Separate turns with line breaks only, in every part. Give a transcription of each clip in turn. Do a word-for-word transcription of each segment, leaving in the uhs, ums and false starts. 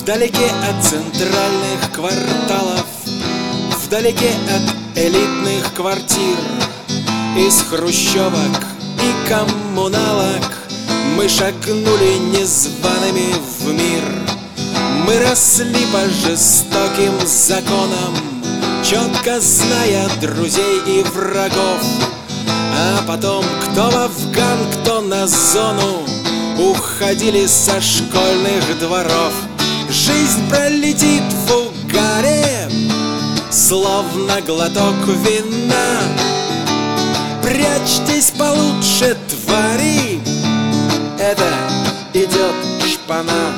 Вдалеке от центральных кварталов, вдалеке от элитных квартир, из хрущевок и коммуналок мы шагнули незваными в мир. Мы росли по жестоким законам, четко зная друзей и врагов. А потом кто в Афган, кто на зону, уходили со школьных дворов. Жизнь пролетит в угаре, словно глоток вина. Прячьтесь получше, твари, это идет шпана.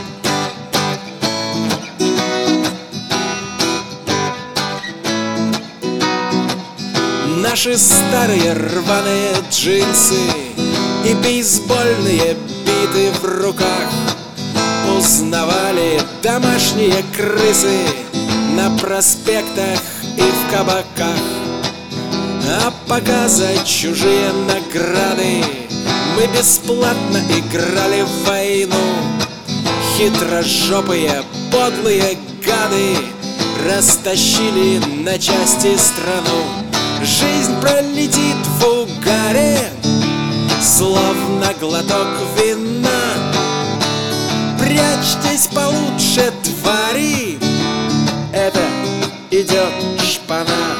Наши старые рваные джинсы и бейсбольные биты в руках узнавали домашние крысы на проспектах и в кабаках. А пока за чужие награды мы бесплатно играли в войну, хитрожопые подлые гады растащили на части страну. Жизнь пролетит в угаре, словно глоток вина. Прячьтесь получше, твари, это идет шпана.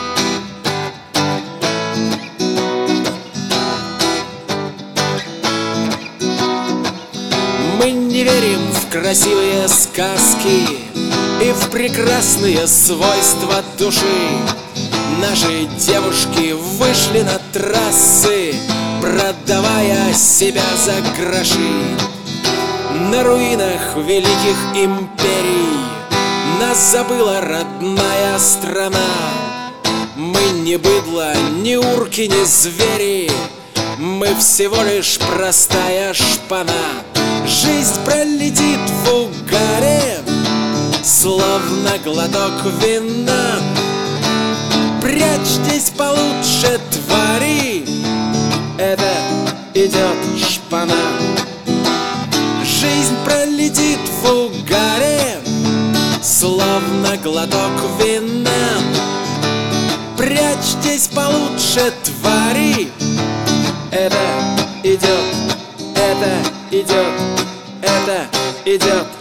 Мы не верим в красивые сказки и в прекрасные свойства души. Наши девушки вышли на трассы, продавая себя за гроши. На руинах великих империй нас забыла родная страна. Мы не быдло, ни урки, ни звери, мы всего лишь простая шпана. Жизнь пролетит в угаре, словно глоток вина. Прячьтесь получше, твари, это идет шпана. Жизнь пролетит в угаре, словно глоток вина. Прячьтесь получше, твари, это идет, это идет, это идет.